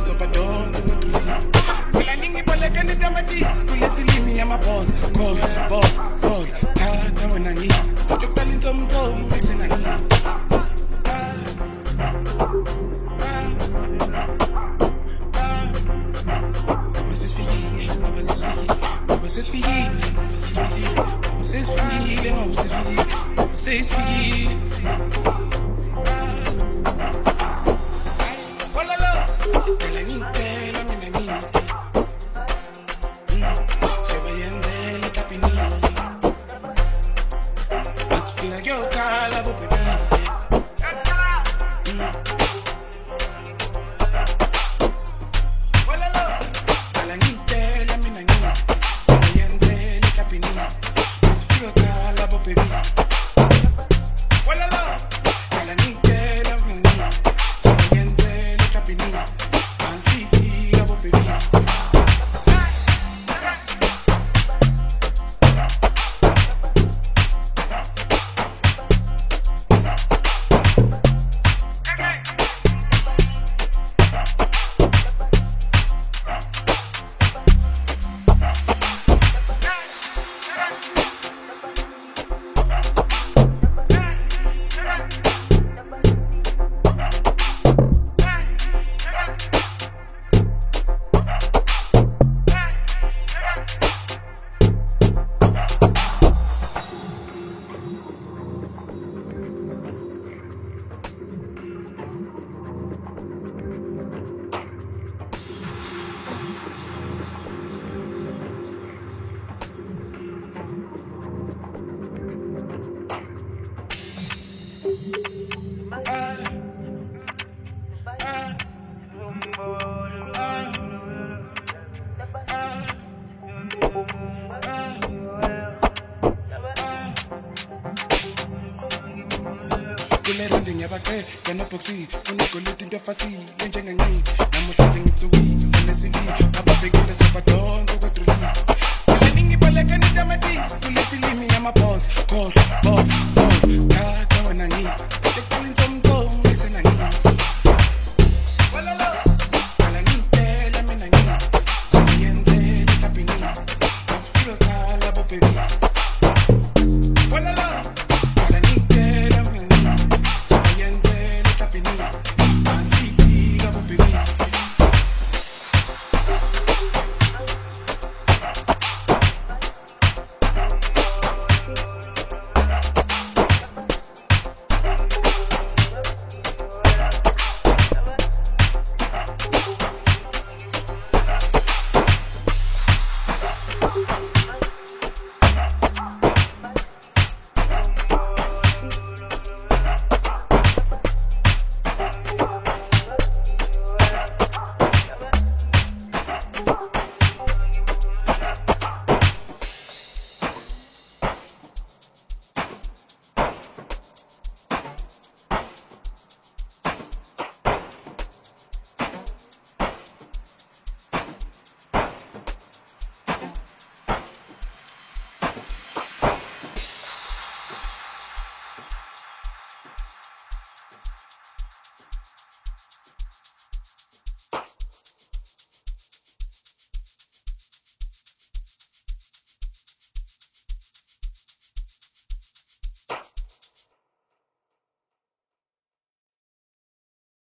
sobadonsa kudrili Kula ningi baleka ni damatis Kule filimi ya maboss Call, boss, soul Tata wena ni Tukdali ntomto Mexe na ni Was ist für jeden, aber es ist für jeden, aber es ist für jeden, aber es ist für jeden, aber es ist für jeden. Walala, la ninte, la mina ninte. Se vayan de la capini. Mas fila yo cala bo bebé. Kulerende ngiyabaqe kana boxi unigolide into fasi njengengqi namuhla ngitsuki senesili ababekile sobadonsa kudrili Kulaningi baleka ni damatis kule filimi ya maboss Call, boss, soul Tata wena ni